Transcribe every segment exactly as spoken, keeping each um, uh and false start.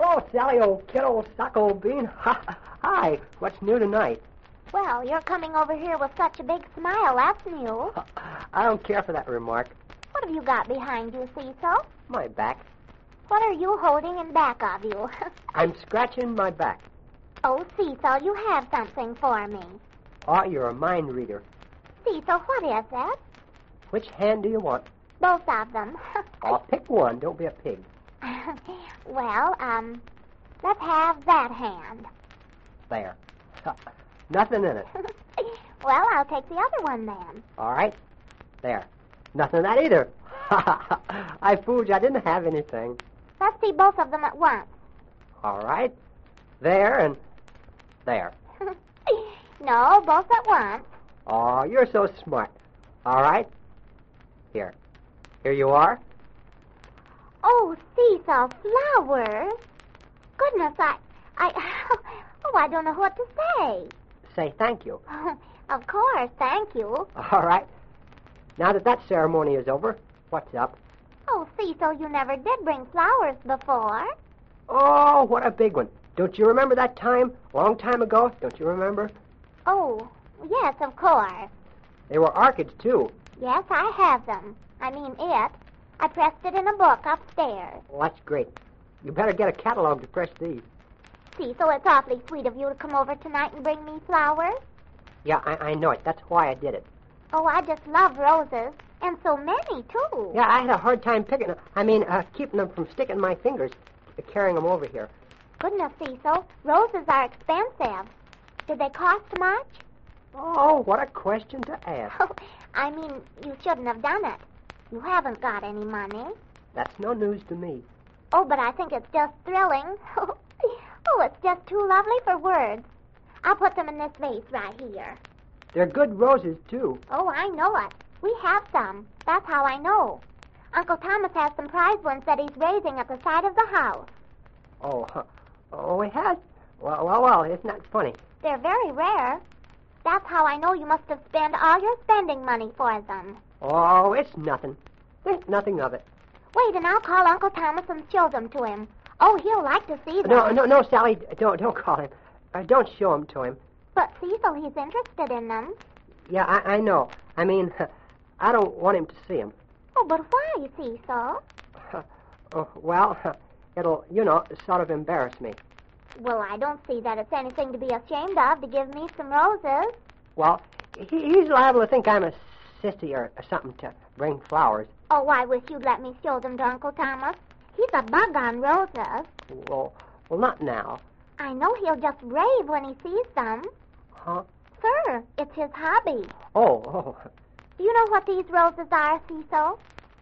Oh, Sally, old kid, old sock, old bean. Hi, what's new tonight? Well, you're coming over here with such a big smile. That's new. I don't care for that remark. What have you got behind you, Cecil? My back. What are you holding in back of you? I'm scratching my back. Oh, Cecil, you have something for me. Oh, you're a mind reader. Cecil, what is that? Which hand do you want? Both of them. Oh, pick one. Don't be a pig. Well, um, let's have that hand. There. Nothing in it. Well, I'll take the other one then. All right. There. Nothing in that either. I fooled you. I didn't have anything. Let's see both of them at once. All right. There and there. No, both at once. Oh, you're so smart. All right. Here. Here you are. Oh, Cecil, flowers. Goodness, I, I, oh, I don't know what to say. Say thank you. Of course, thank you. All right. Now that that ceremony is over, what's up? Oh, Cecil, you never did bring flowers before. Oh, what a big one. Don't you remember that time, a long time ago? Don't you remember? Oh, yes, of course. They were orchids, too. Yes, I have them. I mean it. I pressed it in a book upstairs. Well, that's great. You better get a catalog to press these. Cecil, it's awfully sweet of you to come over tonight and bring me flowers. Yeah, I, I know it. That's why I did it. Oh, I just love roses. And so many, too. Yeah, I had a hard time picking them. I mean, uh, keeping them from sticking in my fingers, uh, carrying them over here. Goodness, Cecil, roses are expensive. Did they cost much? Oh, what a question to ask. Oh, I mean, you shouldn't have done it. You haven't got any money. That's no news to me. Oh, but I think it's just thrilling. Oh, it's just too lovely for words. I'll put them in this vase right here. They're good roses, too. Oh, I know it. We have some. That's how I know. Uncle Thomas has some prize ones that he's raising at the side of the house. Oh, huh. Oh, he has? Well, well, well, isn't that funny? They're very rare. That's how I know you must have spent all your spending money for them. Oh, it's nothing. Think nothing of it. Wait, and I'll call Uncle Thomas and show them to him. Oh, he'll like to see them. No, no, no, Sally, don't, don't call him. Uh, don't show them to him. But Cecil, he's interested in them. Yeah, I, I know. I mean, I don't want him to see them. Oh, but why, Cecil? Oh, well, it'll, you know, sort of embarrass me. Well, I don't see that it's anything to be ashamed of to give me some roses. Well, he, he's liable to think I'm a sissy or, or something to bring flowers. Oh, I wish you'd let me show them to Uncle Thomas. He's a bug on roses. Well, well, not now. I know he'll just rave when he sees them. Huh? Sir, it's his hobby. Oh, oh. Do you know what these roses are, Cecil?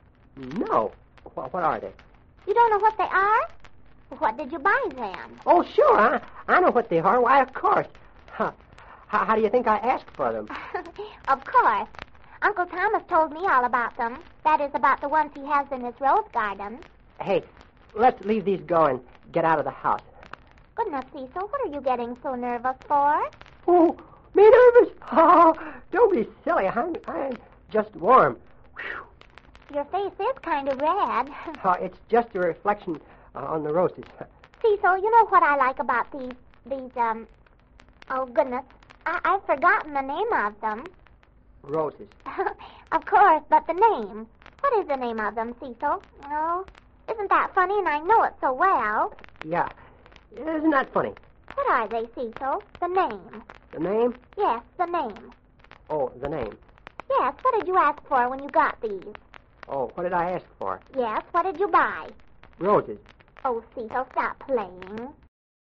No. What, what are they? You don't know what they are? What did you buy then? Oh, sure. I, I know what they are. Why, of course. Huh. How, how do you think I asked for them? Of course. Uncle Thomas told me all about them. That is, about the ones he has in his rose garden. Hey, let's leave these go and get out of the house. Goodness, Cecil, what are you getting so nervous for? Oh, me nervous? Oh, don't be silly. I'm, I'm just warm. Whew. Your face is kind of red. Oh, it's just a reflection uh, on the roses. Cecil, you know what I like about these, these, um, oh, goodness. I, I've forgotten the name of them. Roses. Of course, but the name. What is the name of them, Cecil? Oh, isn't that funny? And I know it so well. Yeah. Isn't that funny? What are they, Cecil? The name. The name? Yes, the name. Oh, the name. Yes, what did you ask for when you got these? Oh, what did I ask for? Yes, what did you buy? Roses. Oh, Cecil, stop playing.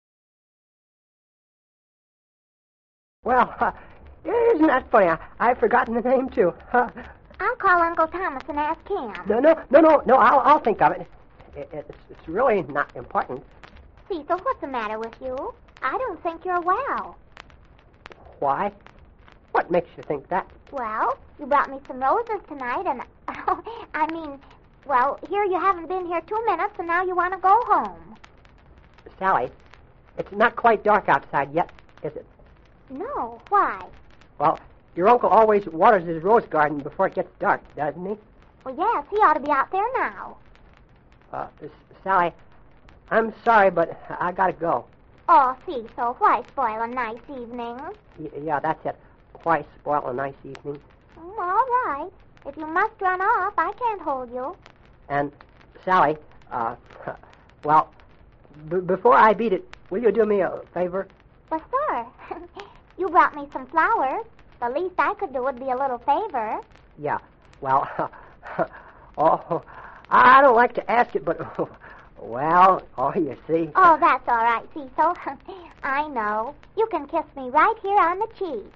Well, uh, isn't that funny? I, I've forgotten the name, too. Uh, I'll call Uncle Thomas and ask him. no, no, no, no, no, I'll, I'll think of it. it it's, it's really not important. Cecil, what's the matter with you? I don't think you're well. Why? What makes you think that? Well, you brought me some roses tonight, and, I mean, well, here you haven't been here two minutes, and now you want to go home. Sally, it's not quite dark outside yet, is it? No, why? Well, your uncle always waters his rose garden before it gets dark, doesn't he? Well, yes, he ought to be out there now. Uh, Sally, I'm sorry, but I gotta go. Oh, Cecil, why spoil a nice evening? Y- yeah, that's it. Why spoil a nice evening? Mm, all right. If you must run off, I can't hold you. And, Sally, uh, well, b- before I beat it, will you do me a favor? Well, sir, you brought me some flowers. The least I could do would be a little favor. Yeah, well, oh, I don't like to ask it, but, well, oh, you see. Oh, that's all right, Cecil. I know. You can kiss me right here on the cheek.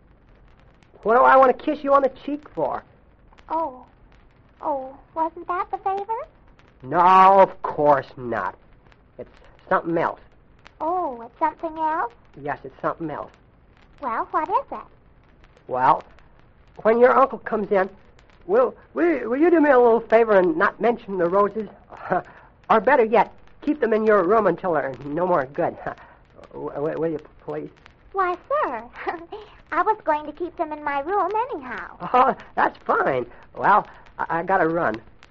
What do I want to kiss you on the cheek for? Oh, oh, wasn't that the favor? No, of course not. It's something else. Oh, it's something else? Yes, it's something else. Well, what is it? Well, when your uncle comes in, will, will, will you do me a little favor and not mention the roses? Or better yet, keep them in your room until they're no more good. will, will you, please? Why, sir, I was going to keep them in my room anyhow. Oh, that's fine. Well, I, I gotta run.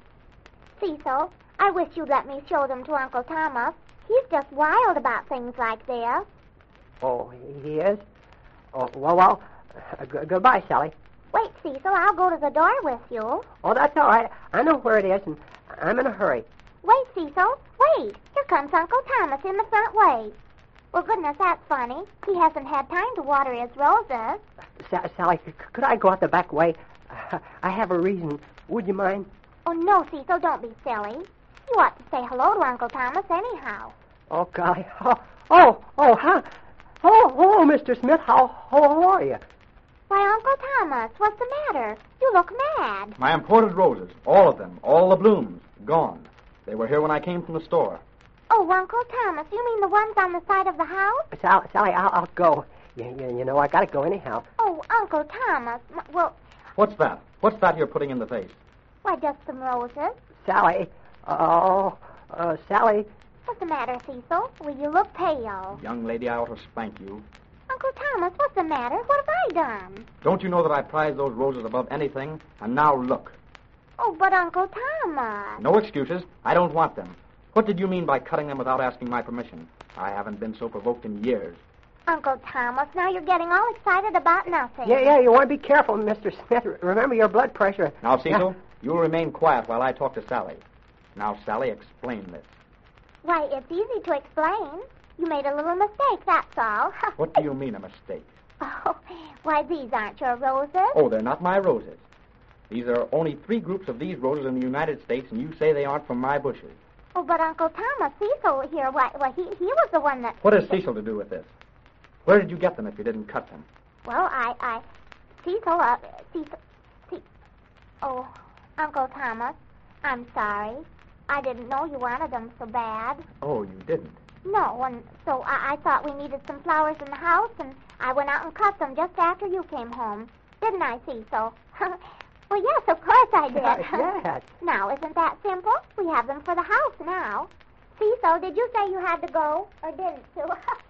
Cecil, I wish you'd let me show them to Uncle Thomas. He's just wild about things like this. Oh, he is? Oh, well, well, uh, g- goodbye, Sally. Wait, Cecil, I'll go to the door with you. Oh, that's all right. I know where it is, and I'm in a hurry. Wait, Cecil, wait. Here comes Uncle Thomas in the front way. Well, goodness, that's funny. He hasn't had time to water his roses. Sa- Sally, c- could I go out the back way? Uh, I have a reason. Would you mind? Oh, no, Cecil, don't be silly. You ought to say hello to Uncle Thomas anyhow. Oh, golly. Oh, oh, oh, huh? Oh, hello, Mister Smith. How, how are you? Why, Uncle Thomas, what's the matter? You look mad. My imported roses, all of them, all the blooms, gone. They were here when I came from the store. Oh, Uncle Thomas, you mean the ones on the side of the house? Sal- Sally, I'll, I'll go. You, you, you know, I gotta go anyhow. Oh, Uncle Thomas, m- well, What's that? What's that you're putting in the vase? why, just some roses. Sally, oh, uh, Sally, What's the matter, Cecil? Well, you look pale. Young lady, I ought to spank you. Uncle Thomas, what's the matter? What have I done? Don't you know that I prize those roses above anything? And now look. Oh, but Uncle Thomas. No excuses. I don't want them. What did you mean by cutting them without asking my permission? I haven't been so provoked in years. Uncle Thomas, now you're getting all excited about nothing. yeah, yeah, you want to be careful, Mister Smith. Remember your blood pressure. Now, Cecil, Yeah. you'll remain quiet while I talk to Sally. Now, Sally, explain this. Why, it's easy to explain. You made a little mistake, that's all. What do you mean, a mistake? Oh, why, these aren't your roses. Oh, they're not my roses. These are only three groups of these roses in the United States, and you say they aren't from my bushes. Oh, but Uncle Thomas, Cecil here, why, why he, he was the one that... What has Cecil to do with this? Where did you get them if you didn't cut them? Well, I, I... Cecil, uh, Cecil... Ce- oh, Uncle Thomas, I'm sorry. I didn't know you wanted them so bad. Oh, you didn't? No, and so I, I thought we needed some flowers in the house, and I went out and cut them just after you came home. Didn't I, Cecil? Well, yes, of course I did. Yes. Now, isn't that simple? We have them for the house now. Cecil, did you say you had to go, or didn't you?